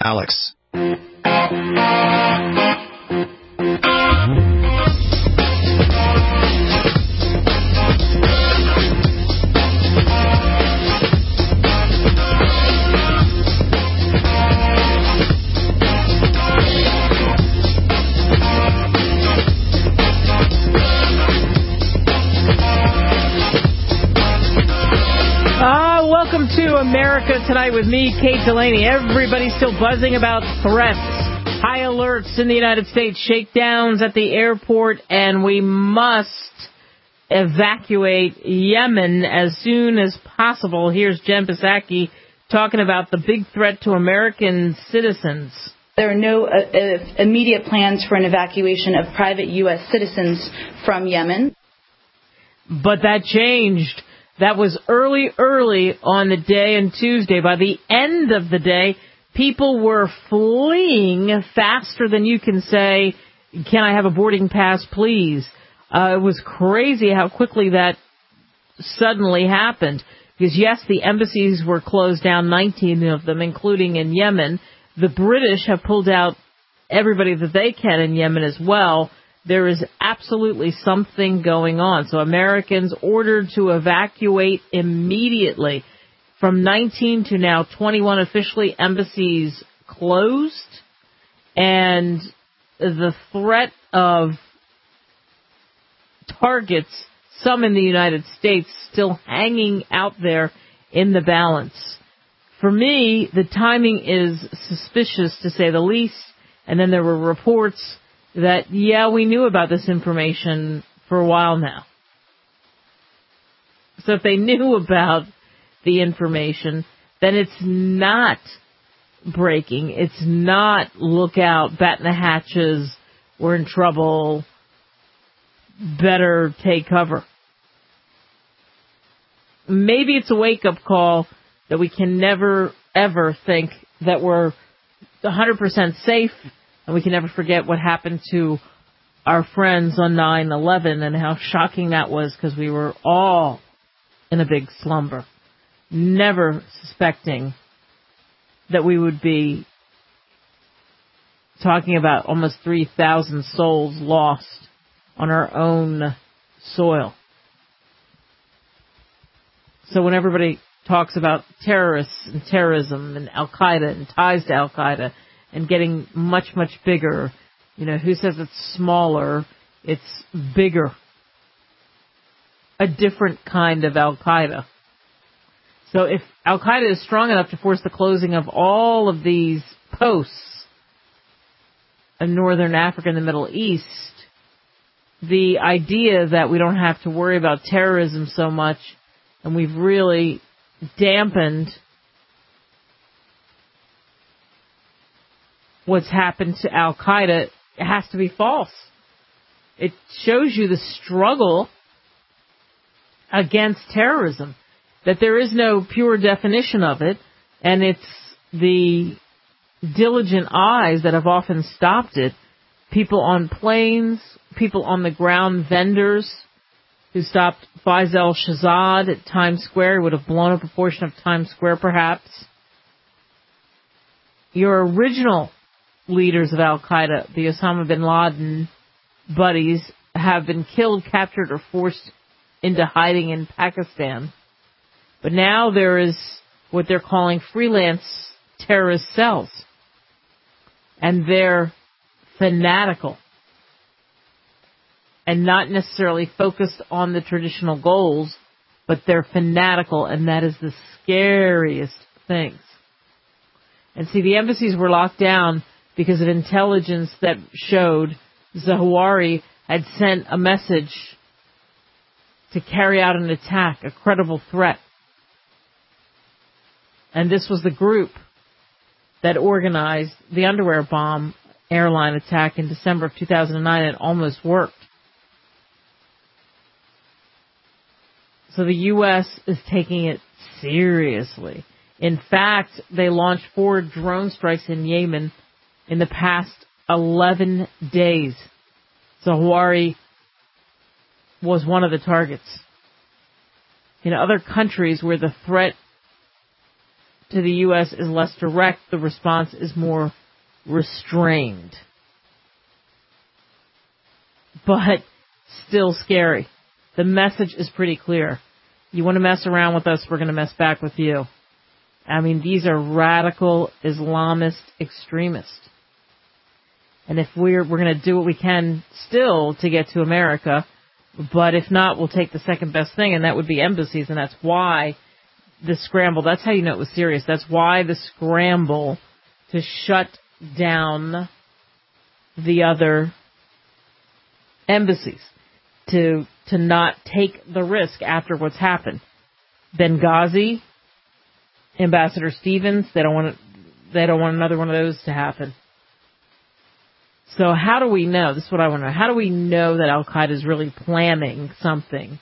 Alex. Welcome to America Tonight with me, Kate Delaney. Everybody's still buzzing about threats, high alerts in the United States, shakedowns at the airport, and we must evacuate Yemen as soon as possible. Here's Jen Psaki talking about the big threat to American citizens. There are no immediate plans for an evacuation of private U.S. citizens from Yemen. But that changed. That was early on the day and Tuesday. By the end of the day, people were fleeing faster than you can say, can I have a boarding pass, please? It was crazy how quickly that suddenly happened. Because, yes, the embassies were closed down, 19 of them, including in Yemen. The British have pulled out everybody that they can in Yemen as well. There is absolutely something going on. So Americans ordered to evacuate immediately. From 19 to now 21 officially embassies closed. And the threat of targets, some in the United States, still hanging out there in the balance. For me, the timing is suspicious, to say the least. And then there were reports that, yeah, we knew about this information for a while now. So if they knew about the information, then it's not breaking. It's not look out, batten the hatches, we're in trouble, better take cover. Maybe it's a wake-up call that we can never, ever think that we're 100% safe, and we can never forget what happened to our friends on 9/11 and how shocking that was, because we were all in a big slumber, never suspecting that we would be talking about almost 3,000 souls lost on our own soil. So when everybody talks about terrorists and terrorism and Al-Qaeda and ties to Al-Qaeda and getting much, much bigger, you know, who says it's smaller? It's bigger. A different kind of Al-Qaeda. So if Al-Qaeda is strong enough to force the closing of all of these posts in northern Africa and the Middle East, the idea that we don't have to worry about terrorism so much, and we've really dampened what's happened to Al-Qaeda, it has to be false. It shows you the struggle against terrorism, that there is no pure definition of it, and it's the diligent eyes that have often stopped it. People on planes, people on the ground, vendors who stopped Faisal Shahzad at Times Square, would have blown up a portion of Times Square perhaps. Your original leaders of Al-Qaeda, the Osama bin Laden buddies, have been killed, captured, or forced into hiding in Pakistan. But now there is what they're calling freelance terrorist cells. And they're fanatical and not necessarily focused on the traditional goals, but they're fanatical, and that is the scariest things. And see, the embassies were locked down because of intelligence that showed Zawahiri had sent a message to carry out an attack, a credible threat. And this was the group that organized the underwear bomb airline attack in December of 2009. It almost worked. So the U.S. is taking it seriously. In fact, they launched 4 drone strikes in Yemen in the past 11 days. Zawahiri was one of the targets. In other countries where the threat to the U.S. is less direct. The response is more restrained. But still scary. The message is pretty clear. You want to mess around with us, we're going to mess back with you. I mean, these are radical Islamist extremists. And if we're going to do what we can still to get to America, but if not, we'll take the second best thing, and that would be embassies, and that's why the scramble, that's how you know it was serious. That's why the scramble to shut down the other embassies, to not take the risk after what's happened. Benghazi, Ambassador Stevens, they don't want another one of those to happen. So how do we know? This is what I want to know. How do we know that Al-Qaeda is really planning something?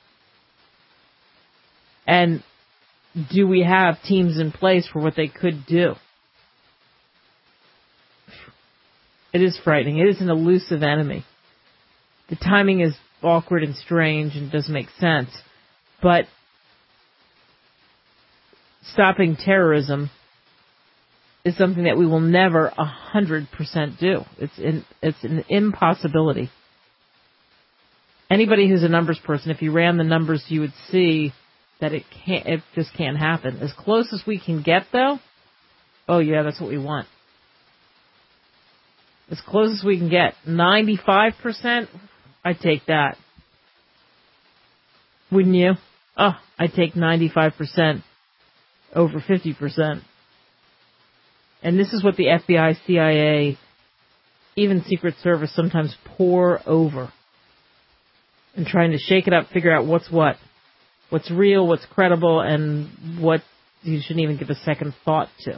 And do we have teams in place for what they could do? It is frightening. It is an elusive enemy. The timing is awkward and strange and doesn't make sense. But stopping terrorism is something that we will never 100% do. It's an impossibility. Anybody who's a numbers person, if you ran the numbers, you would see that it just can't happen. As close as we can get, though, oh yeah, that's what we want. As close as we can get. 95%, I'd take that. Wouldn't you? Oh, I'd take 95% over 50%. And this is what the FBI, CIA, even Secret Service sometimes pour over. And trying to shake it up, figure out what's what. What's real, what's credible, and what you shouldn't even give a second thought to.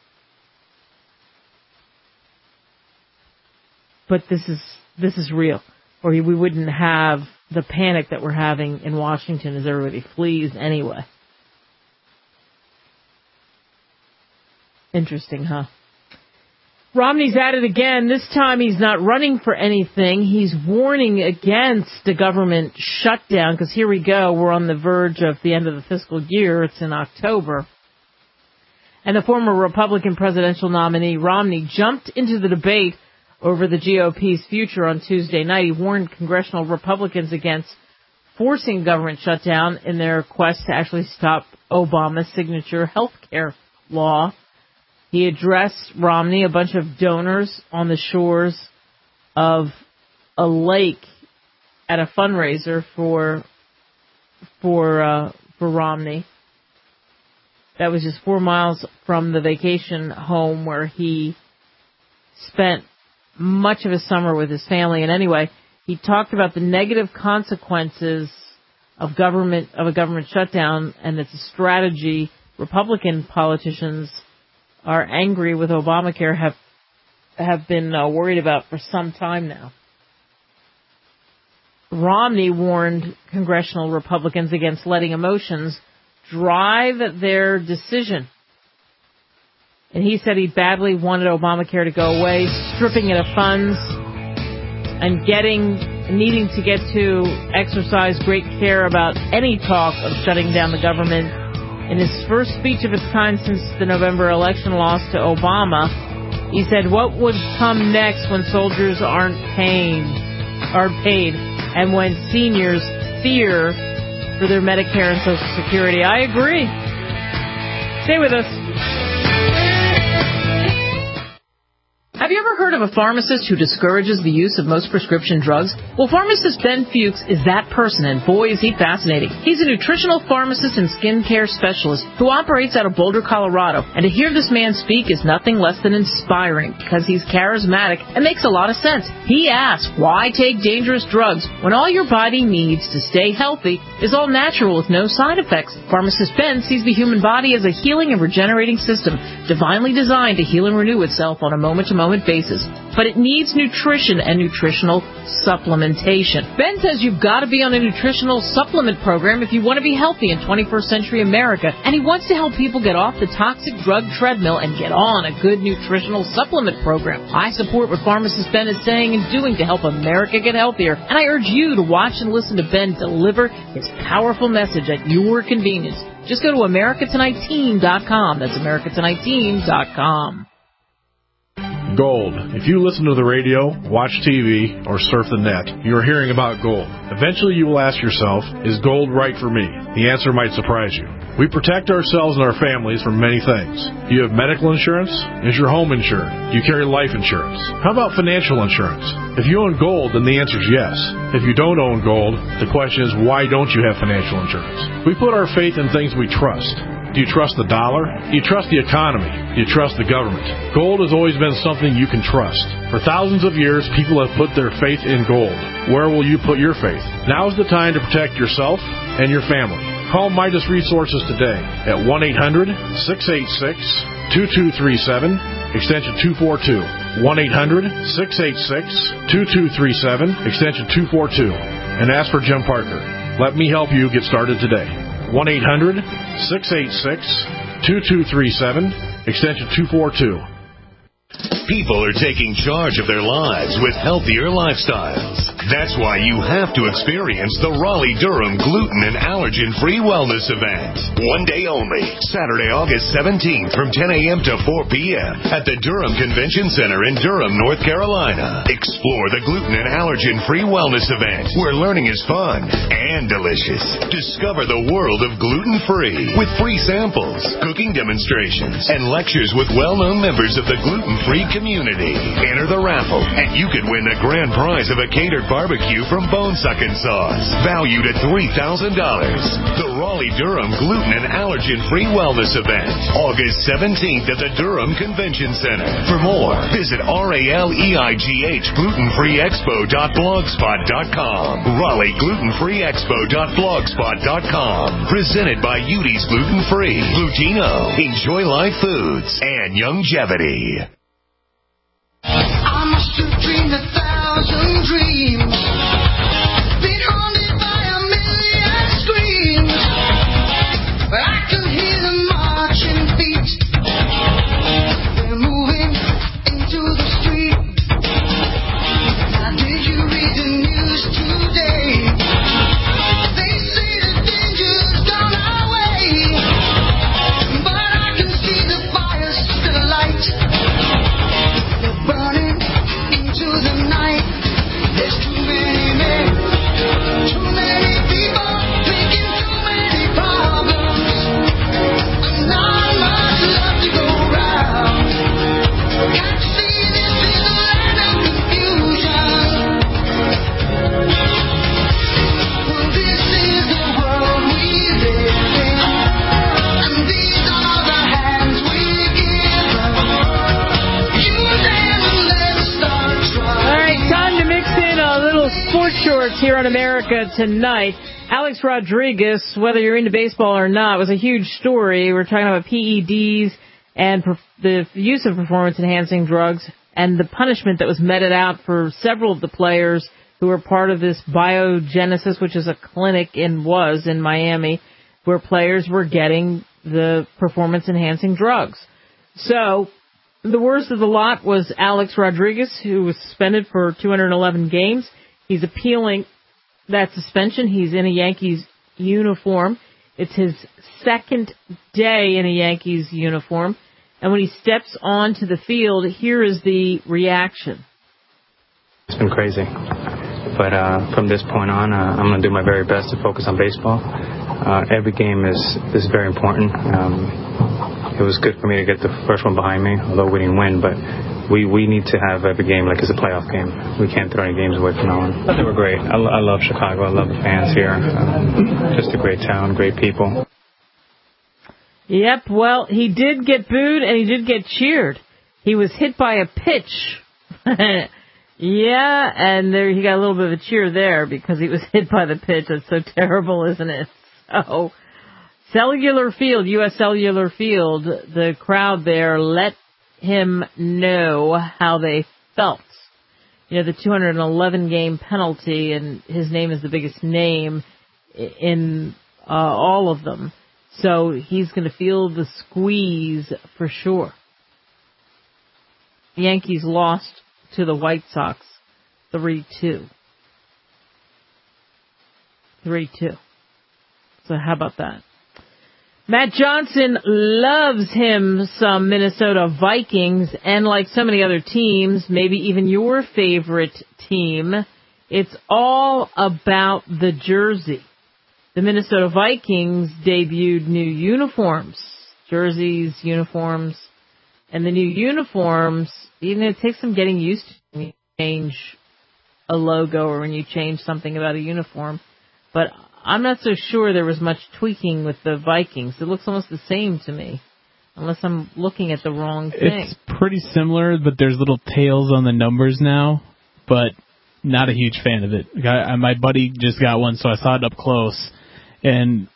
But this is real. Or we wouldn't have the panic that we're having in Washington as everybody flees anyway. Interesting, huh? Romney's at it again. This time he's not running for anything. He's warning against the government shutdown, because here we go. We're on the verge of the end of the fiscal year. It's in October. And the former Republican presidential nominee, Romney, jumped into the debate over the GOP's future on Tuesday night. He warned congressional Republicans against forcing government shutdown in their quest to actually stop Obama's signature health care law. He addressed Romney, a bunch of donors on the shores of a lake at a fundraiser for Romney. That was just 4 miles from the vacation home where he spent much of his summer with his family. And anyway, he talked about the negative consequences of a government shutdown, and it's a strategy Republican politicians are angry with Obamacare have been worried about for some time now. Romney warned congressional Republicans against letting emotions drive their decision. And he said he badly wanted Obamacare to go away, stripping it of funds, and needing to get to exercise great care about any talk of shutting down the government. In his first speech of its kind since the November election loss to Obama, he said, "What would come next when soldiers aren't paid, and when seniors fear for their Medicare and Social Security?" I agree. Stay with us. Have you ever heard of a pharmacist who discourages the use of most prescription drugs? Well, pharmacist Ben Fuchs is that person, and boy, is he fascinating. He's a nutritional pharmacist and skincare specialist who operates out of Boulder, Colorado. And to hear this man speak is nothing less than inspiring, because he's charismatic and makes a lot of sense. He asks, why take dangerous drugs when all your body needs to stay healthy is all natural with no side effects? Pharmacist Ben sees the human body as a healing and regenerating system, divinely designed to heal and renew itself on a moment-to-moment basis. But it needs nutrition and nutritional supplementation. Ben says you've got to be on a nutritional supplement program if you want to be healthy in 21st century America, and he wants to help people get off the toxic drug treadmill and get on a good nutritional supplement program. I support what pharmacist Ben is saying and doing to help America get healthier, and I urge you to watch and listen to Ben deliver his powerful message at your convenience. Just go to AmericaTonightTeam.com. That's AmericaTonightTeam.com. Gold. If you listen to the radio, watch TV, or surf the net, you are hearing about gold. Eventually you will ask yourself, is gold right for me? The answer might surprise you. We protect ourselves and our families from many things. Do you have medical insurance? Is your home insured? Do you carry life insurance? How about financial insurance? If you own gold, then the answer is yes. If you don't own gold, the question is, why don't you have financial insurance? We put our faith in things we trust. Do you trust the dollar? Do you trust the economy? Do you trust the government? Gold has always been something you can trust. For thousands of years, people have put their faith in gold. Where will you put your faith? Now is the time to protect yourself and your family. Call Midas Resources today at 1-800-686-2237, extension 242. 1-800-686-2237, extension 242. And ask for Jim Parker. Let me help you get started today. 1-800-686-2237, extension 242. People are taking charge of their lives with healthier lifestyles. That's why you have to experience the Raleigh-Durham Gluten and Allergen-Free Wellness Event. One day only, Saturday, August 17th from 10 a.m. to 4 p.m. at the Durham Convention Center in Durham, North Carolina. Explore the Gluten and Allergen-Free Wellness Event, where learning is fun and delicious. Discover the world of gluten-free with free samples, cooking demonstrations, and lectures with well-known members of the gluten-free community. Enter the raffle, and you could win the grand prize of a catered barbecue from Bone Suckin' Sauce, valued at $3,000. The Raleigh-Durham Gluten and Allergen-Free Wellness Event, August 17th at the Durham Convention Center. For more, visit RALEIGHGlutenfreeexpo.blogspot.com. Raleigh Glutenfreeexpo.blogspot.com. Presented by Udi's Gluten Free, Glutino, Enjoy Life Foods, and Youngevity. I must have dreamed 1,000 dreams, been haunted by a million screams, but I can hear them marching feet. They're moving into the street. Now did you read the news today? They say the danger's gone our way, but I can see the fire still alight. Burning into the night. There's too many men, too many people, making too many problems. Not much love to go round. Can't see this is a land of confusion. Well, this is the world we live in, and these are the hands we give them. Use them and let's start trying. All right, time to mix in a little sports shorts here on America Tonight. Alex Rodriguez, whether you're into baseball or not, was a huge story. We're talking about PEDs and the use of performance-enhancing drugs and the punishment that was meted out for several of the players who were part of this Biogenesis, which is a clinic in Miami, where players were getting the performance-enhancing drugs. So the worst of the lot was Alex Rodriguez, who was suspended for 211 games. He's appealing that suspension. He's in a Yankees uniform. It's his second day in a Yankees uniform. And when he steps onto the field, here is the reaction. It's been crazy. But from this point on, I'm going to do my very best to focus on baseball. Every game is very important. It was good for me to get the first one behind me, although we didn't win. But we need to have every game like it's a playoff game. We can't throw any games away from now on. But they were great. I love Chicago. I love the fans here. Just a great town, great people. Yep, well, he did get booed and he did get cheered. He was hit by a pitch. Yeah, and there he got a little bit of a cheer there because he was hit by the pitch. That's so terrible, isn't it? So, Cellular Field, U.S. Cellular Field, the crowd there let him know how they felt. You know, the 211 game penalty, and his name is the biggest name in all of them. So he's going to feel the squeeze for sure. The Yankees lost to the White Sox 3-2. 3-2. So how about that? Matt Johnson loves him some Minnesota Vikings, and like so many other teams, maybe even your favorite team, it's all about the jersey. The Minnesota Vikings debuted new uniforms, jerseys, uniforms, and the new uniforms, even it takes some getting used to when you change a logo or when you change something about a uniform, but I'm not so sure there was much tweaking with the Vikings. It looks almost the same to me, unless I'm looking at the wrong thing. It's pretty similar, but there's little tails on the numbers now, but not a huge fan of it. My buddy just got one, so I saw it up close, and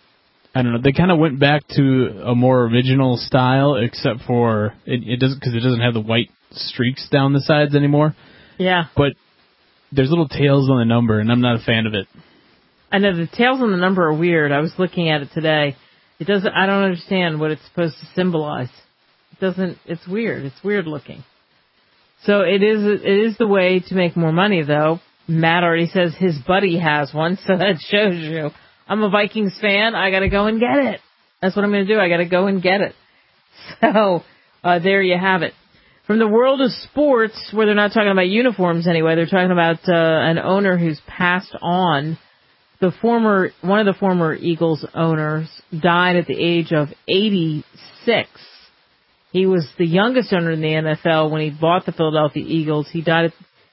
I don't know, they kind of went back to a more original style, except for it doesn't have the white streaks down the sides anymore. Yeah. But there's little tails on the number, and I'm not a fan of it. I know the tails on the number are weird. I was looking at it today. I don't understand what it's supposed to symbolize. It's weird. It's weird looking. So it is the way to make more money, though. Matt already says his buddy has one, so that shows you. I'm a Vikings fan. I gotta go and get it. That's what I'm gonna do. I gotta go and get it. So, there you have it. From the world of sports, where they're not talking about uniforms anyway, they're talking about, an owner who's passed on. One of the former Eagles owners died at the age of 86. He was the youngest owner in the NFL when he bought the Philadelphia Eagles. He died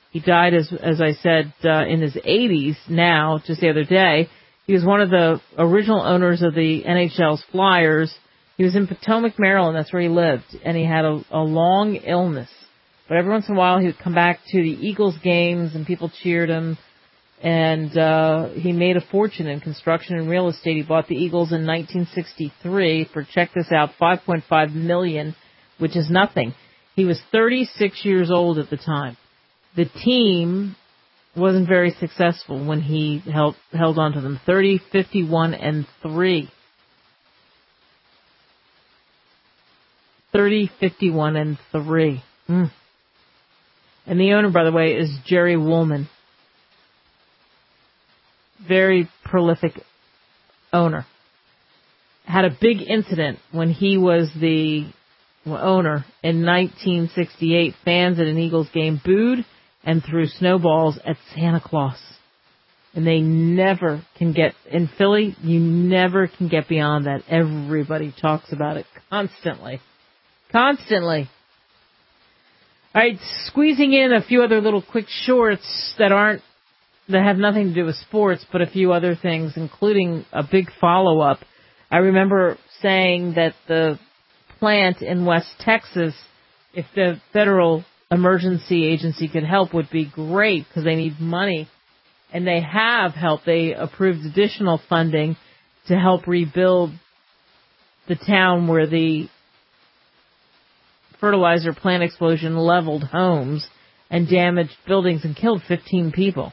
as I said, in his 80s now, just the other day. He was one of the original owners of the NHL's Flyers. He was in Potomac, Maryland. That's where he lived. And he had a long illness. But every once in a while he would come back to the Eagles games and people cheered him. And he made a fortune in construction and real estate. He bought the Eagles in 1963 for, check this out, $5.5 million, which is nothing. He was 36 years old at the time. The team wasn't very successful when he held on to them. 30-51-3. 30-51-3. And the owner, by the way, is Jerry Woolman. Very prolific owner. Had a big incident when he was the owner in 1968. Fans at an Eagles game booed and threw snowballs at Santa Claus. And they never can get, in Philly, you never can get beyond that. Everybody talks about it constantly. Constantly. All right, squeezing in a few other little quick shorts that have nothing to do with sports, but a few other things, including a big follow-up. I remember saying that the plant in West Texas, if the Federal Emergency Agency could help, would be great because they need money. And they have helped. They approved additional funding to help rebuild the town where the fertilizer plant explosion leveled homes and damaged buildings and killed 15 people.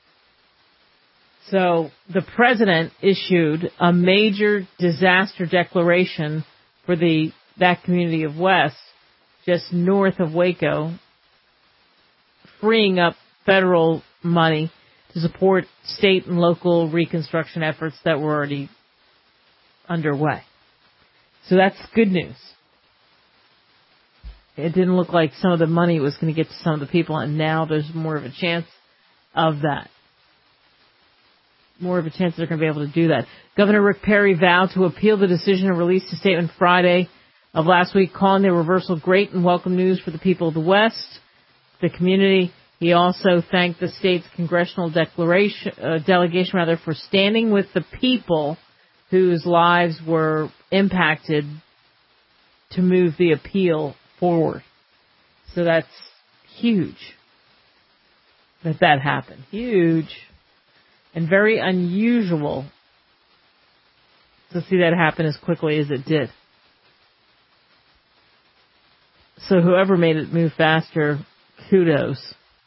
So the president issued a major disaster declaration for that community of West, just north of Waco, freeing up federal money to support state and local reconstruction efforts that were already underway. So that's good news. It didn't look like some of the money was going to get to some of the people, and now there's more of a chance of that. More of a chance they're going to be able to do that. Governor Rick Perry vowed to appeal the decision and released a statement Friday of last week calling the reversal great and welcome news for the people of the West, the community. He also thanked the state's congressional delegation for standing with the people whose lives were impacted to move the appeal forward. So that's huge that happened. Huge. And very unusual to see that happen as quickly as it did. So whoever made it move faster, kudos.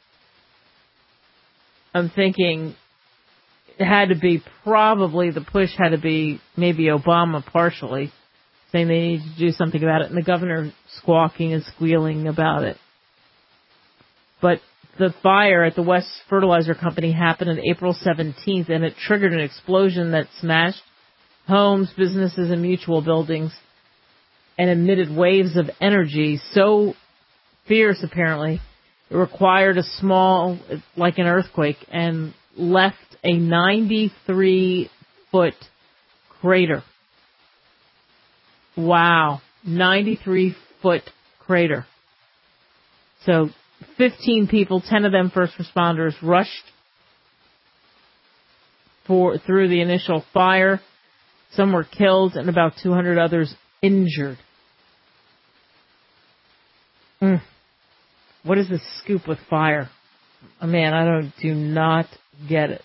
I'm thinking it had to be the push had to be maybe Obama partially, saying they need to do something about it, and the governor squawking and squealing about it. But the fire at the West Fertilizer Company happened on April 17th, and it triggered an explosion that smashed homes, businesses, and mutual buildings, and emitted waves of energy so fierce, apparently, it required a small, like an earthquake, and left a 93-foot crater. Wow. 93-foot crater. So 15 people, 10 of them first responders, rushed through the initial fire. Some were killed and about 200 others injured. What is the scoop with fire? Oh, man, I do not get it.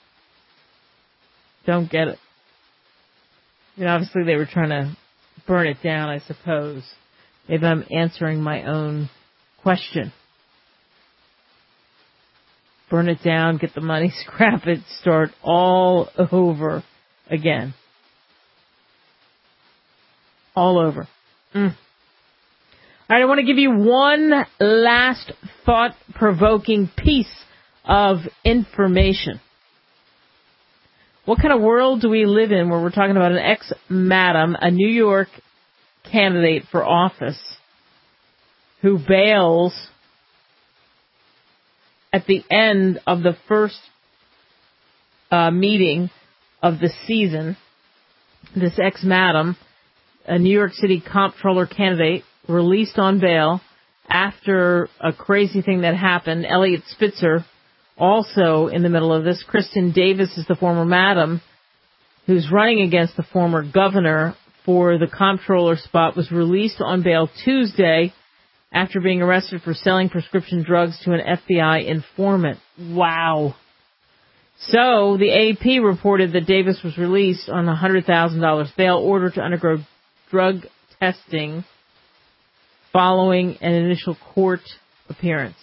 Don't get it. Obviously they were trying to burn it down, I suppose. Maybe I'm answering my own question. Burn it down, get the money, scrap it, start all over again. All over. All right, I want to give you one last thought-provoking piece of information. What kind of world do we live in where we're talking about an ex-madam, a New York candidate for office, who bails at the end of the first meeting of the season? This ex-madam, a New York City comptroller candidate, released on bail after a crazy thing that happened. Elliot Spitzer, also in the middle of this. Kristen Davis is the former madam who's running against the former governor for the comptroller spot, was released on bail Tuesday after being arrested for selling prescription drugs to an FBI informant. Wow. So the AP reported that Davis was released on a $100,000 bail order to undergo drug testing following an initial court appearance.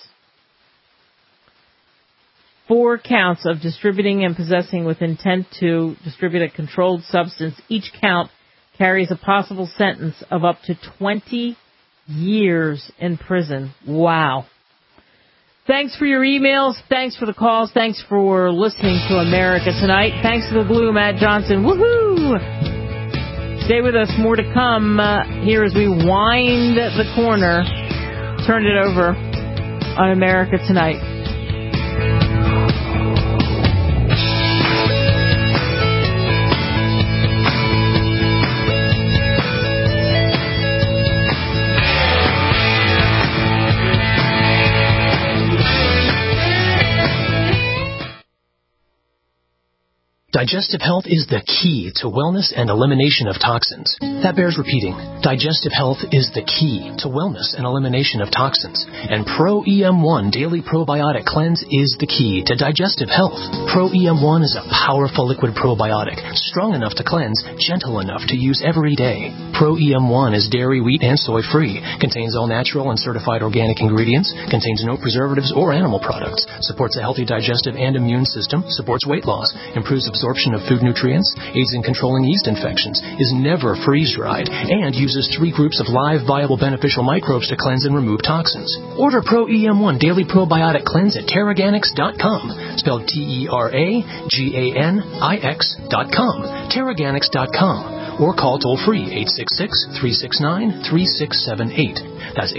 4 counts of distributing and possessing with intent to distribute a controlled substance. Each count carries a possible sentence of up to 20 years in prison. Wow. Thanks for your emails. Thanks for the calls. Thanks for listening to America Tonight. Thanks to the glue, Matt Johnson. Woohoo! Stay with us. More to come here as we wind the corner. Turn it over on America Tonight. Digestive health is the key to wellness and elimination of toxins. That bears repeating. Digestive health is the key to wellness and elimination of toxins. And Pro EM1 Daily Probiotic Cleanse is the key to digestive health. Pro EM1 is a powerful liquid probiotic, strong enough to cleanse, gentle enough to use every day. Pro EM1 is dairy, wheat, and soy-free, contains all natural and certified organic ingredients, contains no preservatives or animal products, supports a healthy digestive and immune system, supports weight loss, improves absorption of food nutrients, aids in controlling yeast infections, is never freeze-dried, and uses 3 groups of live, viable, beneficial microbes to cleanse and remove toxins. Order Pro EM1 Daily Probiotic Cleanse at Teraganix.com, spelled Teraganix.com, Teraganix.com, or call toll-free 866-369-3678. That's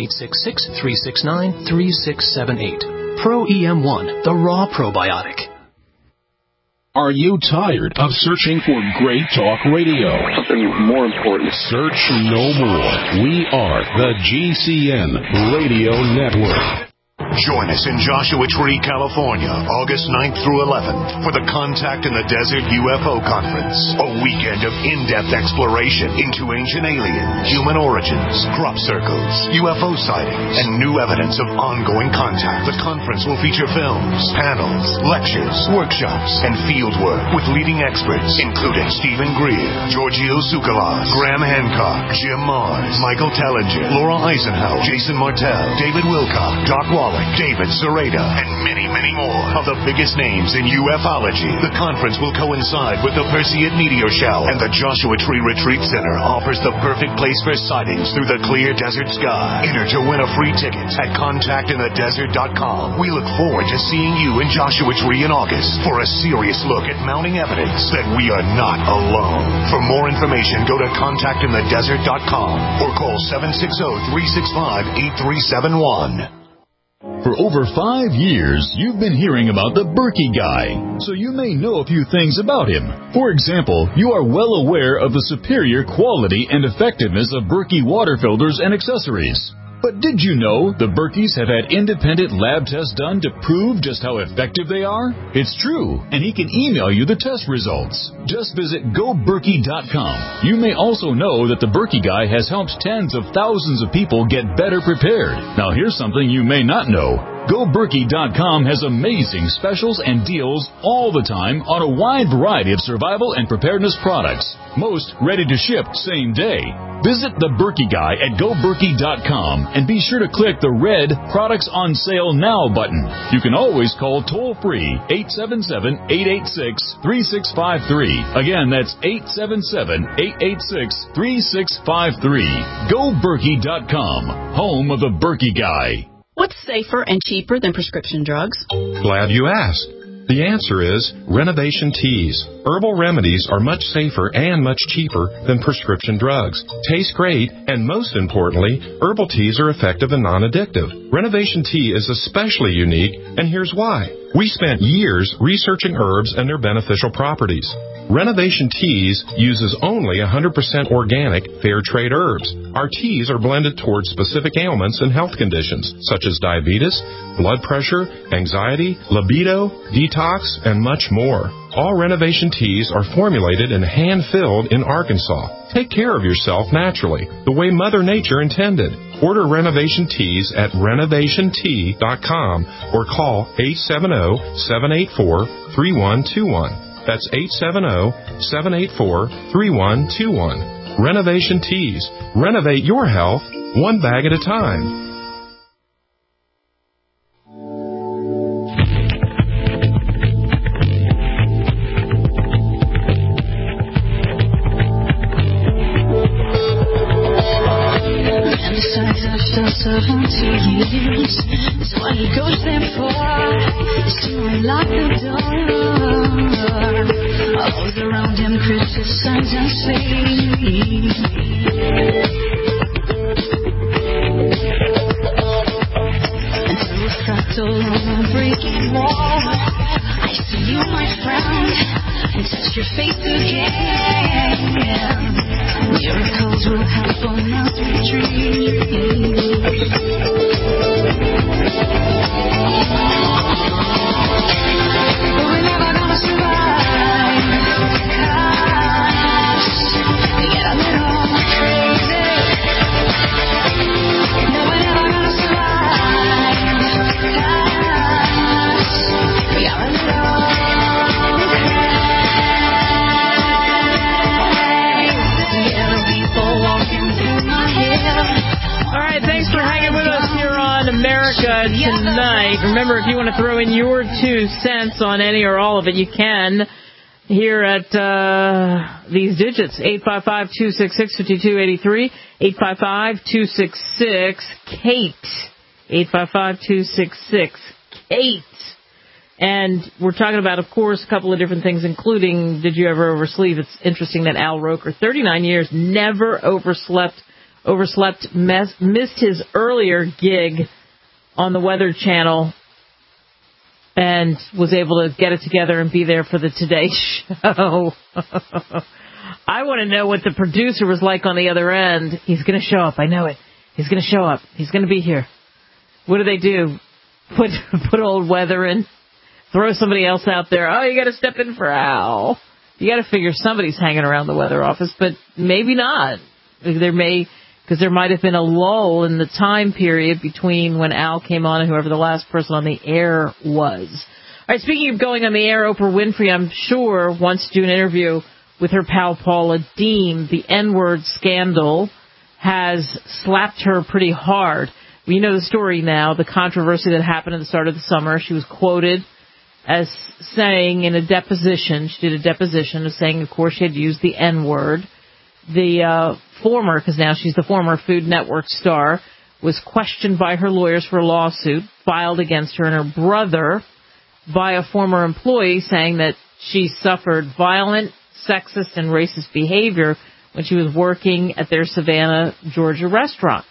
866-369-3678. Pro EM1, the raw probiotic. Are you tired of searching for great talk radio? Something more important. Search no more. We are the GCN Radio Network. Join us in Joshua Tree, California, August 9th through 11th for the Contact in the Desert UFO Conference. A weekend of in-depth exploration into ancient aliens, human origins, crop circles, UFO sightings, and new evidence of ongoing contact. The conference will feature films, panels, lectures, workshops, and fieldwork with leading experts, including Stephen Greer, Giorgio Tsoukalos, Graham Hancock, Jim Mars, Michael Tellinger, Laura Eisenhower, Jason Martell, David Wilcock, Doc Wallace, David Sereda, and many, many more of the biggest names in ufology. The conference will coincide with the Perseid Meteor Show, and the Joshua Tree Retreat Center offers the perfect place for sightings through the clear desert sky. Enter to win a free ticket at contactinthedesert.com. We look forward to seeing you in Joshua Tree in August for a serious look at mounting evidence that we are not alone. For more information, go to contactinthedesert.com or call 760-365-8371. For over 5 years, you've been hearing about the Berkey Guy, so you may know a few things about him. For example, you are well aware of the superior quality and effectiveness of Berkey water filters and accessories. But did you know the Berkeys have had independent lab tests done to prove just how effective they are? It's true, and he can email you the test results. Just visit GoBerkey.com. You may also know that the Berkey Guy has helped tens of thousands of people get better prepared. Now here's something you may not know. GoBerkey.com has amazing specials and deals all the time on a wide variety of survival and preparedness products. Most ready to ship same day. Visit the Berkey Guy at GoBerkey.com and be sure to click the red Products on Sale Now button. You can always call toll-free 877-886-3653. Again, that's 877-886-3653. GoBerkey.com, home of the Berkey Guy. What's safer and cheaper than prescription drugs? Glad you asked. The answer is Renovation Teas. Herbal remedies are much safer and much cheaper than prescription drugs. Taste great, and most importantly, herbal teas are effective and non-addictive. Renovation Tea is especially unique, and here's why. We spent years researching herbs and their beneficial properties. Renovation Teas uses only 100% organic, fair trade herbs. Our teas are blended towards specific ailments and health conditions, such as diabetes, blood pressure, anxiety, libido, detox, and much more. All Renovation Teas are formulated and hand-filled in Arkansas. Take care of yourself naturally, the way Mother Nature intended. Order Renovation Teas at renovationtea.com or call 870-784-3121. That's 870-784-3121. Renovation Teas. Renovate your health one bag at a time. That's what he goes there for. So I lock the door. All those around him criticize and say, and through a fractal on a breaking wall, I see you, my friend, and touch your face again. Miracles will happen as we dream. But we're never gonna survive, 'cause we get a little crazy. No, we're never gonna survive, 'cause we are a little All right, thanks for hanging with us here on America Tonight. Remember, if you want to throw in your 2 cents on any or all of it, you can here at these digits, 855-266-5283, 855-266-KATE, 855-266-KATE. And we're talking about, of course, a couple of different things, including, did you ever oversleep? It's interesting that Al Roker, 39 years, never overslept, missed his earlier gig on the Weather Channel and was able to get it together and be there for the Today Show. I want to know what the producer was like on the other end. He's going to show up. I know it. He's going to show up. He's going to be here. What do? Put old Weather in? Throw somebody else out there. Oh, you got to step in for Al. You got to figure somebody's hanging around the weather office, but maybe not. Because there might have been a lull in the time period between when Al came on and whoever the last person on the air was. All right, speaking of going on the air, Oprah Winfrey, I'm sure, wants to do an interview with her pal Paula Deen. The N-word scandal has slapped her pretty hard. we know the story now, the controversy that happened at the start of the summer. She was quoted as saying in a deposition, she did a deposition of saying, of course, she had used the N-word. The former, because now she's the former Food Network star, was questioned by her lawyers for a lawsuit filed against her and her brother by a former employee saying that she suffered violent, sexist, and racist behavior when she was working at their Savannah, Georgia restaurant.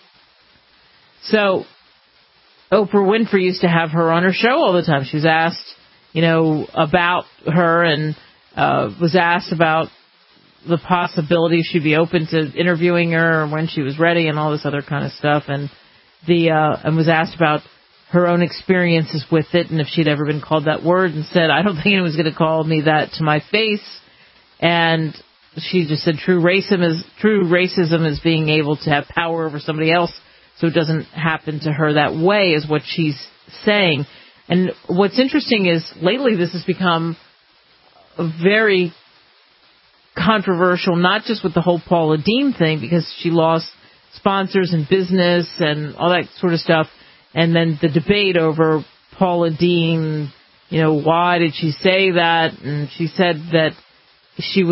So Oprah Winfrey used to have her on her show all the time. She was asked, about her and was asked about the possibility she'd be open to interviewing her when she was ready and all this other kind of stuff. And was asked about her own experiences with it and if she'd ever been called that word, and said, I don't think anyone's going to call me that to my face. And she just said true racism is being able to have power over somebody else so it doesn't happen to her that way, is what she's saying. And what's interesting is lately this has become very controversial, not just with the whole Paula Deen thing, because she lost sponsors and business and all that sort of stuff. And then the debate over Paula Deen, why did she say that? And she said that she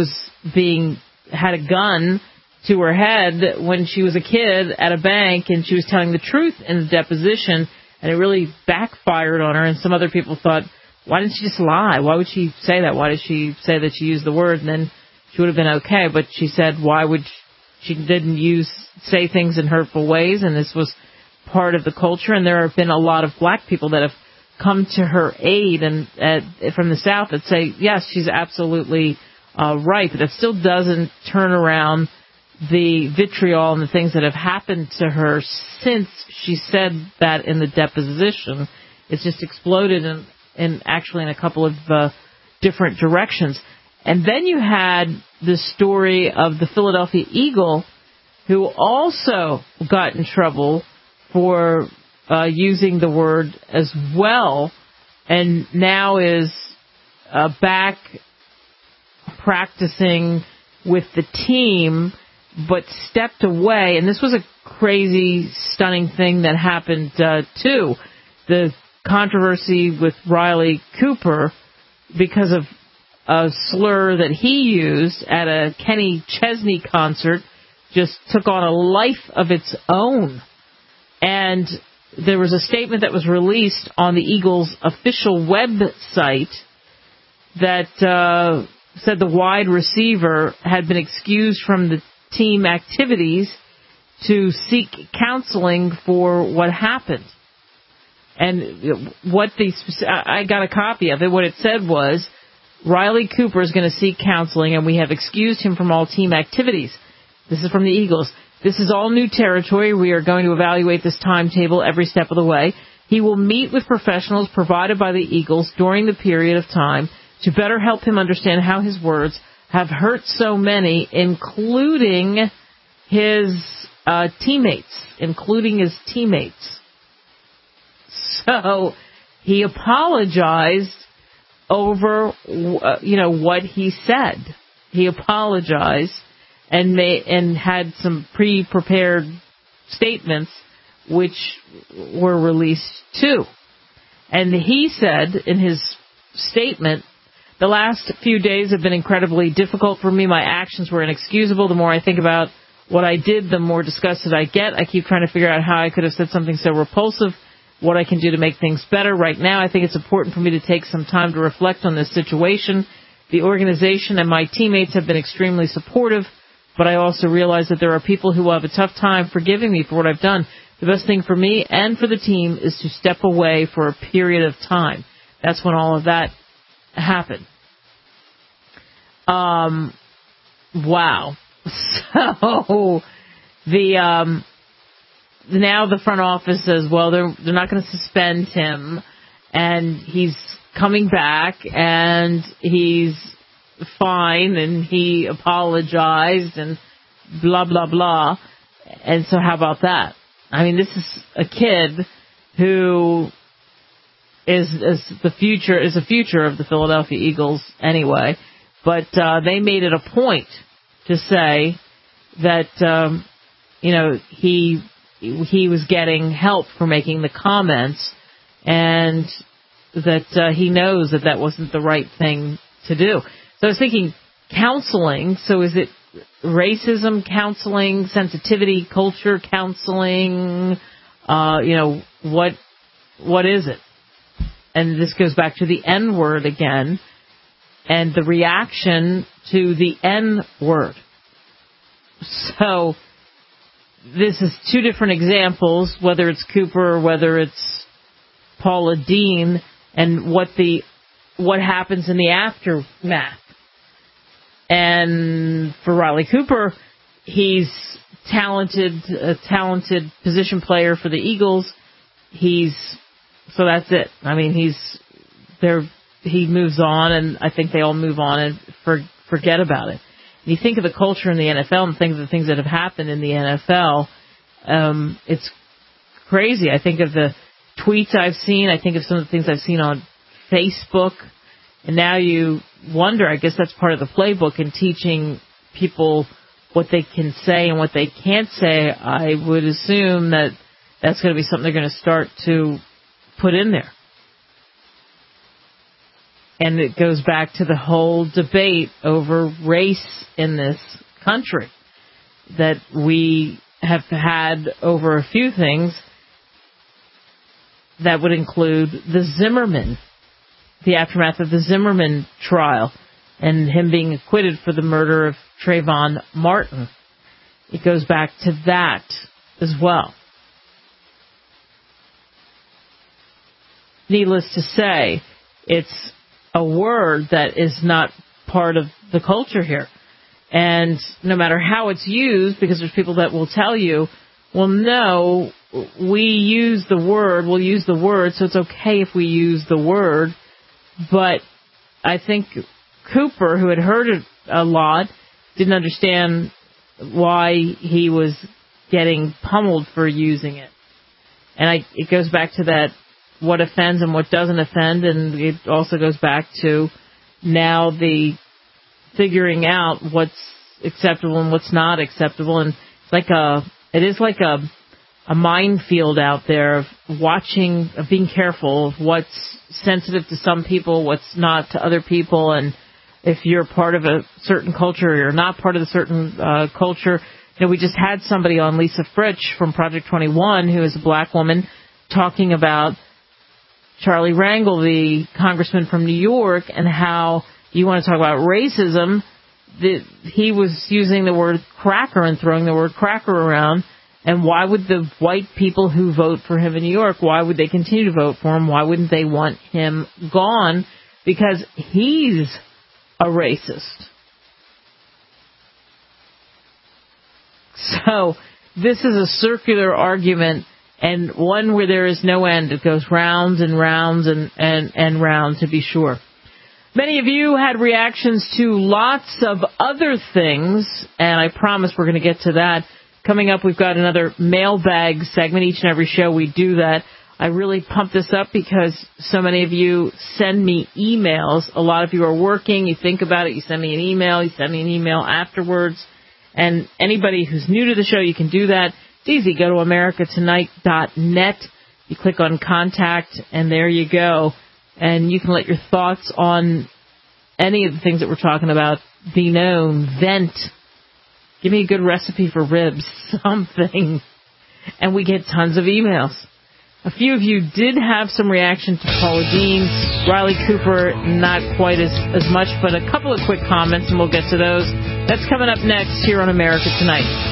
had a gun to her head when she was a kid at a bank, and she was telling the truth in the deposition, and it really backfired on her. And some other people thought, why didn't she just lie? Why would she say that? Why did she say that she used the word? And then she would have been okay. But she said, she didn't say things in hurtful ways, and this was part of the culture. And there have been a lot of black people that have come to her aid and from the South that say, yes, she's absolutely right, but it still doesn't turn around the vitriol and the things that have happened to her since she said that in the deposition. It's just exploded in a couple of different directions. And then you had the story of the Philadelphia Eagle, who also got in trouble for using the word as well, and now is back practicing with the team, but stepped away. And this was a crazy, stunning thing that happened too. The controversy with Riley Cooper because of a slur that he used at a Kenny Chesney concert just took on a life of its own. And there was a statement that was released on the Eagles' official website that said the wide receiver had been excused from the team activities to seek counseling for what happened. And I got a copy of it. What it said was, Riley Cooper is going to seek counseling, and we have excused him from all team activities. This is from the Eagles. This is all new territory. We are going to evaluate this timetable every step of the way. He will meet with professionals provided by the Eagles during the period of time to better help him understand how his words have hurt so many, including his teammates. So he apologized over, what he said. He apologized and had some pre-prepared statements which were released too. And he said in his statement, the last few days have been incredibly difficult for me. My actions were inexcusable. The more I think about what I did, the more disgusted I get. I keep trying to figure out how I could have said something so repulsive, what I can do to make things better. Right now, I think it's important for me to take some time to reflect on this situation. The organization and my teammates have been extremely supportive, but I also realize that there are people who will have a tough time forgiving me for what I've done. The best thing for me and for the team is to step away for a period of time. That's when all of that happened. Wow. So now the front office says, well, they're not going to suspend him, and he's coming back, and he's fine, and he apologized, and blah, blah, blah. And so how about that? I mean, this is a kid who is the future of the Philadelphia Eagles anyway, but they made it a point to say that he he was getting help for making the comments, and that he knows that that wasn't the right thing to do. So I was thinking counseling. So is it racism counseling, sensitivity, culture counseling? What is it? And this goes back to the N word again, and the reaction to the N word. So this is two different examples, whether it's Cooper or whether it's Paula Deen, and what happens in the aftermath. And for Riley Cooper, he's a talented position player for the Eagles. So that's it. I mean, he moves on, and I think they all move on and forget about it. And you think of the culture in the NFL and think of the things that have happened in the NFL. It's crazy. I think of the tweets I've seen. I think of some of the things I've seen on Facebook. And now you wonder, I guess that's part of the playbook in teaching people what they can say and what they can't say. I would assume that that's going to be something they're going to start to put in there. And it goes back to the whole debate over race in this country that we have had over a few things. That would include the aftermath of the Zimmerman trial and him being acquitted for the murder of Trayvon Martin. It goes back to that as well. Needless to say, it's a word that is not part of the culture here. And no matter how it's used, because there's people that will tell you, well, no, we'll use the word, so it's okay if we use the word. But I think Cooper, who had heard it a lot, didn't understand why he was getting pummeled for using it. And it goes back to that, what offends and what doesn't offend, and it also goes back to now the figuring out what's acceptable and what's not acceptable. And it is like a minefield out there of watching, of being careful of what's sensitive to some people, what's not to other people, and if you're part of a certain culture or you're not part of a certain culture. We just had somebody on, Lisa Fritsch from Project 21, who is a black woman, talking about Charlie Rangel, the congressman from New York, and how you want to talk about racism. He was using the word cracker and throwing the word cracker around. And why would the white people who vote for him in New York, why would they continue to vote for him? Why wouldn't they want him gone? Because he's a racist. So this is a circular argument, and one where there is no end. It goes rounds and rounds and round, to be sure. Many of you had reactions to lots of other things, and I promise we're going to get to that. Coming up, we've got another mailbag segment. Each and every show we do that. I really pump this up because so many of you send me emails. A lot of you are working. You think about it. You send me an email. You send me an email afterwards. And anybody who's new to the show, you can do that. It's easy. Go to americatonight.net. You click on contact, and there you go. And you can let your thoughts on any of the things that we're talking about be known. Vent. Give me a good recipe for ribs. Something. And we get tons of emails. A few of you did have some reaction to Paula Deen. Riley Cooper, not quite as much, but a couple of quick comments, and we'll get to those. That's coming up next here on America Tonight.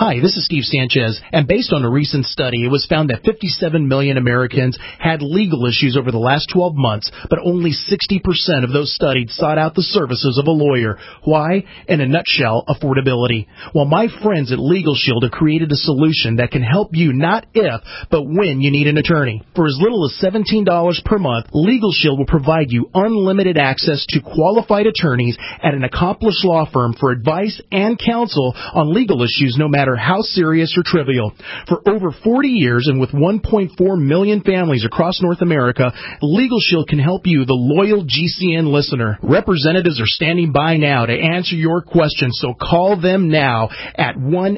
Hi, this is Steve Sanchez, and based on a recent study, it was found that 57 million Americans had legal issues over the last 12 months, but only 60% of those studied sought out the services of a lawyer. Why? In a nutshell, affordability. Well, my friends at Legal Shield have created a solution that can help you not if, but when you need an attorney. For as little as $17 per month, Legal Shield will provide you unlimited access to qualified attorneys at an accomplished law firm for advice and counsel on legal issues, no matter how serious or trivial. For over 40 years and with 1.4 million families across North America, Legal Shield can help you, the loyal GCN listener. Representatives are standing by now to answer your questions, so call them now at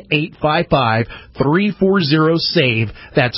1-855-340-SAVE. That's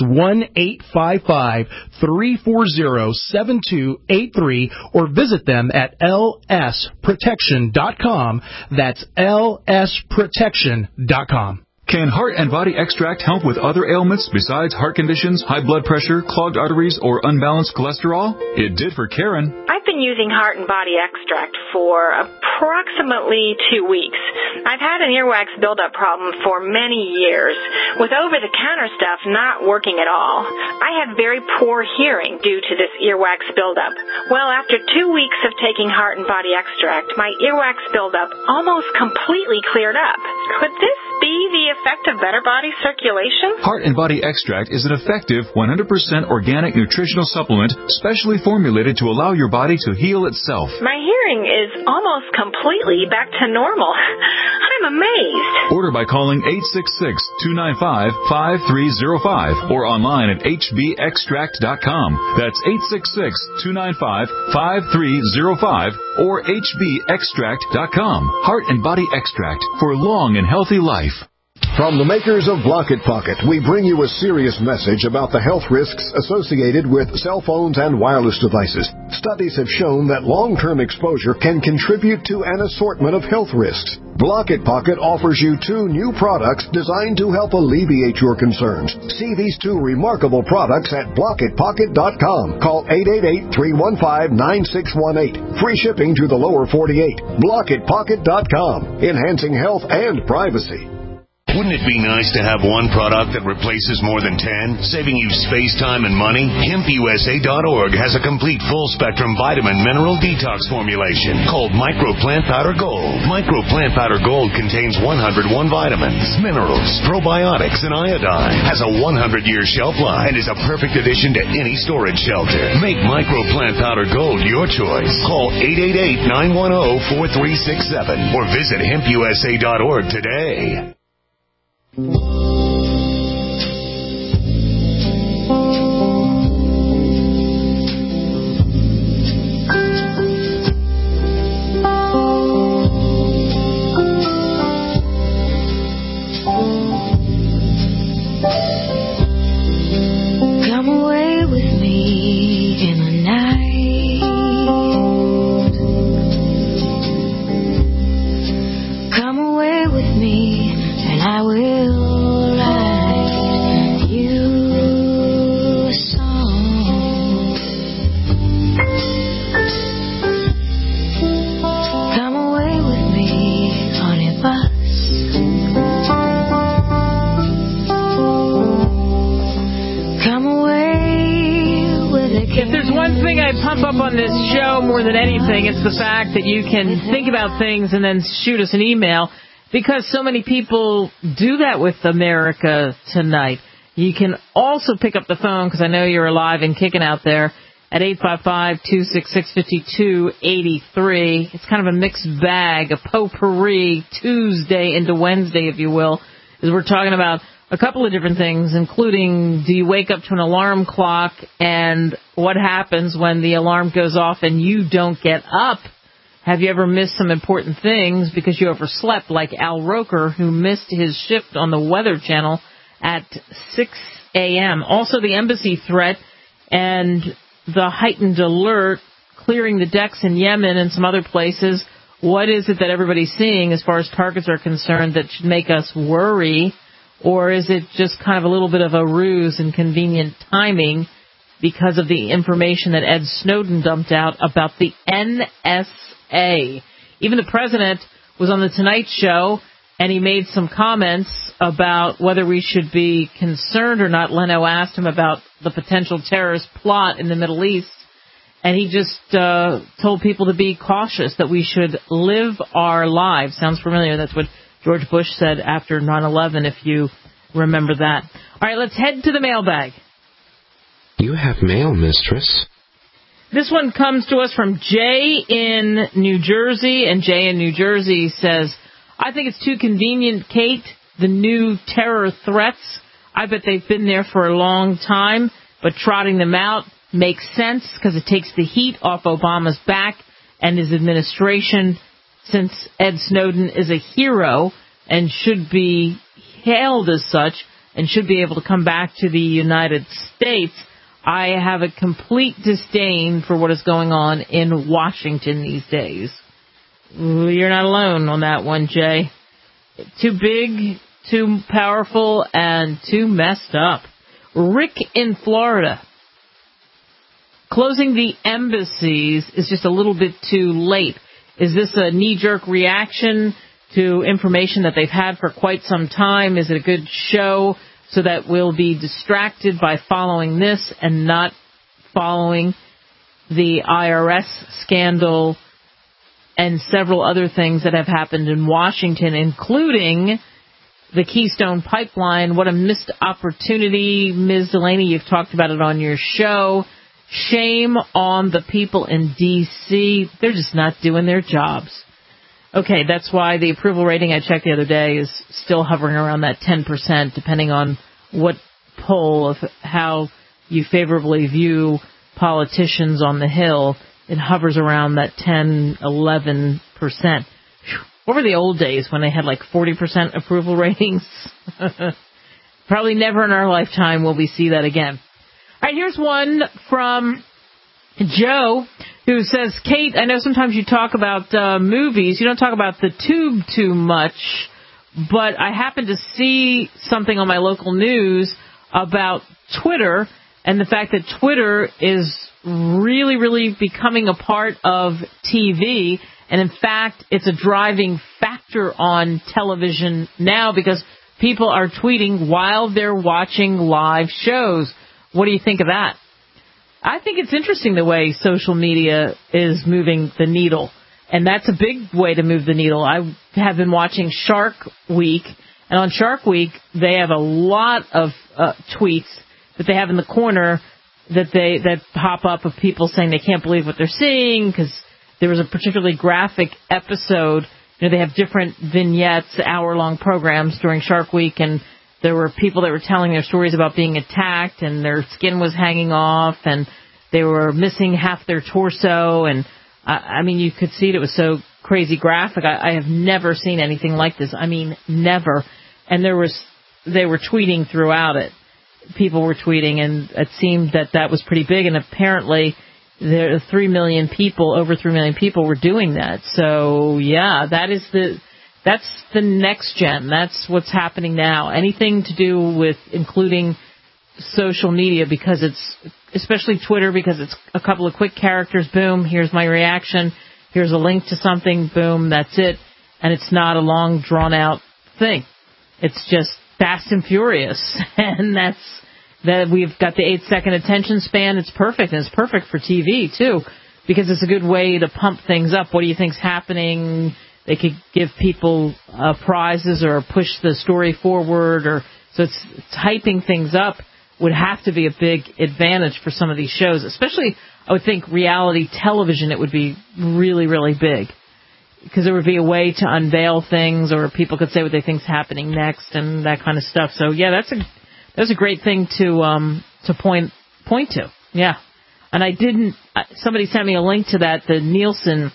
1-855-340-7283, or visit them at lsprotection.com. That's lsprotection.com. Can Heart and Body Extract help with other ailments besides heart conditions, high blood pressure, clogged arteries, or unbalanced cholesterol? It did for Karen. I've been using Heart and Body Extract for approximately 2 weeks. I've had an earwax buildup problem for many years, with over-the-counter stuff not working at all. I had very poor hearing due to this earwax buildup. Well, after 2 weeks of taking Heart and Body Extract, my earwax buildup almost completely cleared up. Could this be the effect of better body circulation? Heart and Body Extract is an effective 100% organic nutritional supplement specially formulated to allow your body to heal itself. My hearing is almost completely back to normal. I'm amazed. Order by calling 866-295-5305 or online at hbextract.com. That's 866-295-5305 or hbextract.com. Heart and Body Extract for long and healthy life. From the makers of Block It Pocket, we bring you a serious message about the health risks associated with cell phones and wireless devices. Studies have shown that long-term exposure can contribute to an assortment of health risks. Block It Pocket offers you 2 new products designed to help alleviate your concerns. See these 2 remarkable products at blockitpocket.com. Call 888-315-9618. Free shipping to the lower 48. Blockitpocket.com. Enhancing health and privacy. Wouldn't it be nice to have one product that replaces more than 10, saving you space, time, and money? HempUSA.org has a complete full-spectrum vitamin mineral detox formulation called Micro Plant Powder Gold. Micro Plant Powder Gold contains 101 vitamins, minerals, probiotics, and iodine. Has a 100-year shelf life and is a perfect addition to any storage shelter. Make Micro Plant Powder Gold your choice. Call 888-910-4367 or visit HempUSA.org today. Come away with me in the night. Come away with me and I will write you a song. Come away with me on a bus. Come away with a If there's one thing I pump up on this show more than anything, it's the fact that you can think about things and then shoot us an email, because so many people do that with America Tonight. You can also pick up the phone, because I know you're alive and kicking out there, at 855-266-5283. It's kind of a mixed bag, a potpourri, Tuesday into Wednesday, if you will, as we're talking about a couple of different things, including do you wake up to an alarm clock and what happens when the alarm goes off and you don't get up? Have you ever missed some important things because you overslept, like Al Roker, who missed his shift on the Weather Channel at 6 a.m.? Also, the embassy threat and the heightened alert clearing the decks in Yemen and some other places. What is it that everybody's seeing as far as targets are concerned that should make us worry? Or is it just kind of a little bit of a ruse and convenient timing because of the information that Ed Snowden dumped out about the NSA? Even the president was on the Tonight Show and he made some comments about whether we should be concerned or not. Leno asked him about the potential terrorist plot in the Middle East, and he just told people to be cautious, that we should live our lives. Sounds familiar. That's what George Bush said after 9/11, if you remember that. All right, let's head to the mailbag. You have mail, mistress. This one comes to us from Jay in New Jersey, and Jay in New Jersey says, I think it's too convenient, Kate, the new terror threats. I bet they've been there for a long time, but trotting them out makes sense because it takes the heat off Obama's back and his administration, since Ed Snowden is a hero and should be hailed as such and should be able to come back to the United States. I have a complete disdain for what is going on in Washington these days. You're not alone on that one, Jay. Too big, too powerful, and too messed up. Rick in Florida. Closing the embassies is just a little bit too late. Is this a knee-jerk reaction to information that they've had for quite some time? Is it a good show so that we'll be distracted by following this and not following the IRS scandal and several other things that have happened in Washington, including the Keystone Pipeline? What a missed opportunity. Ms. Delaney, you've talked about it on your show. Shame on the people in D.C. They're just not doing their jobs. Okay, that's why the approval rating I checked the other day is still hovering around that 10%, depending on what poll of how you favorably view politicians on the Hill. It hovers around that 10, 11%. What were the old days when they had like 40% approval ratings? Probably never in our lifetime will we see that again. All right, here's one from Joe, who says, Kate, I know sometimes you talk about movies. You don't talk about the tube too much, but I happened to see something on my local news about Twitter and the fact that Twitter is really, really becoming a part of TV. And in fact, it's a driving factor on television now because people are tweeting while they're watching live shows. What do you think of that? I think it's interesting the way social media is moving the needle. And that's a big way to move the needle. I have been watching Shark Week. And on Shark Week, they have a lot of tweets that they have in the corner that pop up of people saying they can't believe what they're seeing because there was a particularly graphic episode. You know, they have different vignettes, hour-long programs during Shark Week, and there were people that were telling their stories about being attacked and their skin was hanging off and they were missing half their torso. And, I mean, you could see it was so crazy graphic. I have never seen anything like this. I mean, never. And they were tweeting throughout it. People were tweeting, and it seemed that was pretty big. And apparently there are 3 million people, over 3 million people were doing that. So, yeah, that's the next gen. That's what's happening now. Anything to do with including social media, because it's, especially Twitter, because it's a couple of quick characters, boom, here's my reaction, here's a link to something, boom, that's it. And it's not a long, drawn-out thing. It's just fast and furious. And that we've got the 8-second attention span. It's perfect. And it's perfect for TV, too, because it's a good way to pump things up. What do you think's happening? They could give people prizes or push the story forward. So it's hyping things up would have to be a big advantage for some of these shows, especially, I would think, reality television. It would be really, really big because there would be a way to unveil things, or people could say what they think's happening next and that kind of stuff. So, yeah, that's a great thing to point to. Yeah. And somebody sent me a link to that, the Nielsen.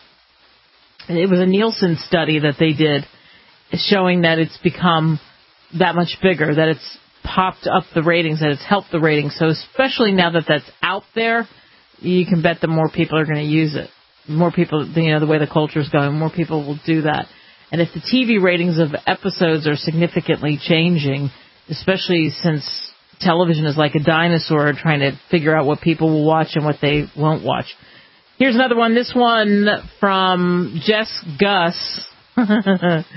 It was a Nielsen study that they did showing that it's become that much bigger, that it's popped up the ratings, that it's helped the ratings. So especially now that that's out there, you can bet that more people are going to use it. More people, the way the culture is going, more people will do that. And if the TV ratings of episodes are significantly changing, especially since television is like a dinosaur trying to figure out what people will watch and what they won't watch. Here's another one. This one from Jess Gus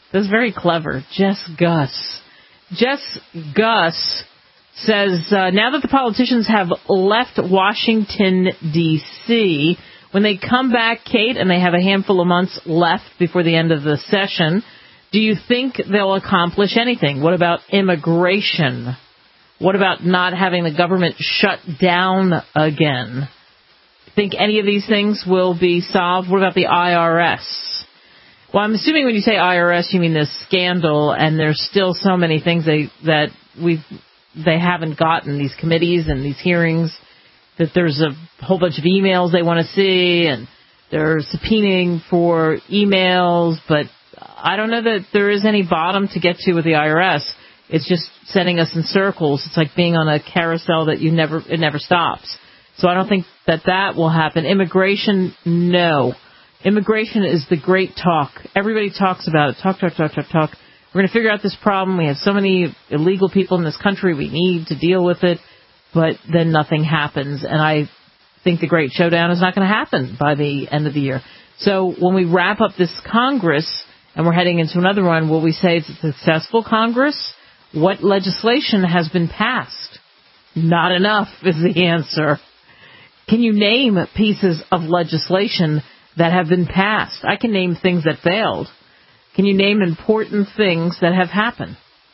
That's very clever. Jess Gus. Jess Gus says, now that the politicians have left Washington, D.C., when they come back, Kate, and they have a handful of months left before the end of the session, do you think they'll accomplish anything? What about immigration? What about not having the government shut down again? Think any of these things will be solved? What about the IRS? Well, I'm assuming when you say IRS, you mean this scandal, and there's still so many things they haven't gotten, these committees and these hearings, that there's a whole bunch of emails they want to see, and they're subpoenaing for emails, but I don't know that there is any bottom to get to with the IRS. It's just sending us in circles. It's like being on a carousel that it never stops. So I don't think that will happen. Immigration, no. Immigration is the great talk. Everybody talks about it. Talk. We're going to figure out this problem. We have so many illegal people in this country. We need to deal with it. But then nothing happens. And I think the great showdown is not going to happen by the end of the year. So when we wrap up this Congress and we're heading into another one, will we say it's a successful Congress? What legislation has been passed? Not enough is the answer. Can you name pieces of legislation that have been passed? I can name things that failed. Can you name important things that have happened?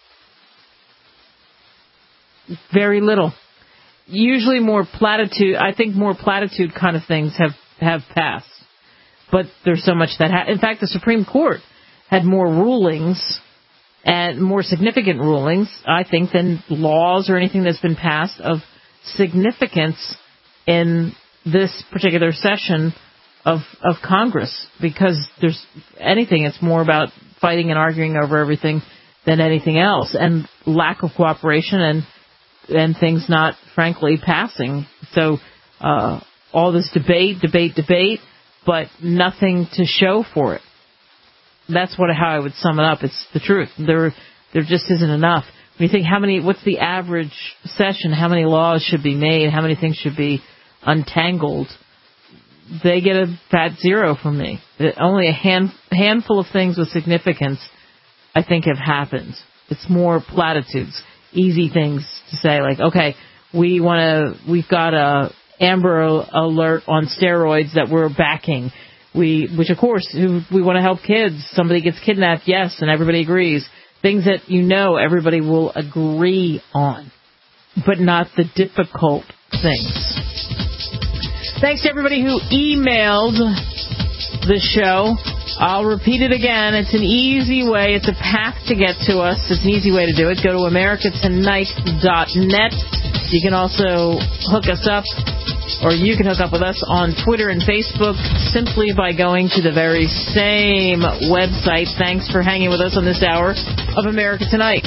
Very little. Usually more platitude. I think more platitude kind of things have passed. But there's so much that in fact, the Supreme Court had more rulings and more significant rulings, I think, than laws or anything that's been passed of significance in this particular session of Congress, because there's anything, it's more about fighting and arguing over everything than anything else, and lack of cooperation and things not, frankly, passing. So all this debate, but nothing to show for it. That's how I would sum it up. It's the truth. There just isn't enough. When you think what's the average session, how many laws should be made, how many things should be untangled, they get a fat 0 from me. Only a handful of things with significance, I think, have happened. It's more platitudes, easy things to say, like, okay, we've got a Amber Alert on steroids that we're backing. Which of course, we want to help kids. Somebody gets kidnapped, yes, and everybody agrees. Things that everybody will agree on, but not the difficult things. Thanks to everybody who emailed the show. I'll repeat it again. It's an easy way. It's a path to get to us. It's an easy way to do it. Go to americatonight.net. You can also hook us up, or you can hook up with us on Twitter and Facebook simply by going to the very same website. Thanks for hanging with us on this hour of America Tonight.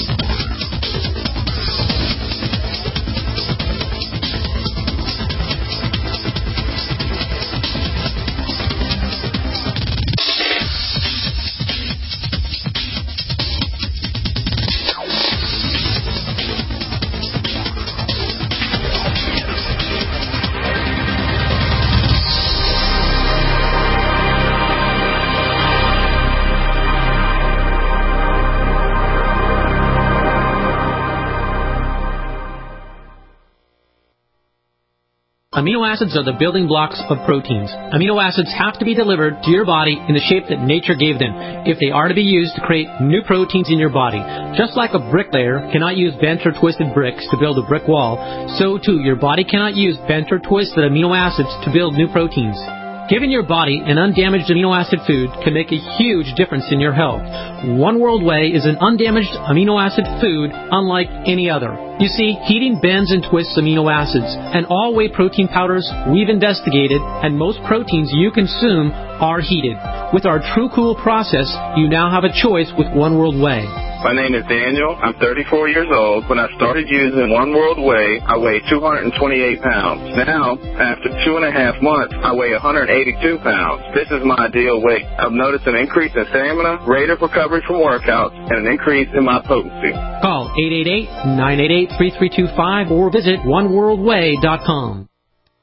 Amino acids are the building blocks of proteins. Amino acids have to be delivered to your body in the shape that nature gave them if they are to be used to create new proteins in your body. Just like a bricklayer cannot use bent or twisted bricks to build a brick wall, so too your body cannot use bent or twisted amino acids to build new proteins. Giving your body an undamaged amino acid food can make a huge difference in your health. One World Whey is an undamaged amino acid food unlike any other. You see, heating bends and twists amino acids, and all whey protein powders we've investigated, and most proteins you consume are heated. With our True Cool process, you now have a choice with One World Whey. My name is Daniel. I'm 34 years old. When I started using One World Whey, I weighed 228 pounds. Now, after 2.5 months, I weigh 182 pounds. This is my ideal weight. I've noticed an increase in stamina, rate of recovery from workouts, and an increase in my potency. Call 888-988-3325 or visit oneworldwhey.com.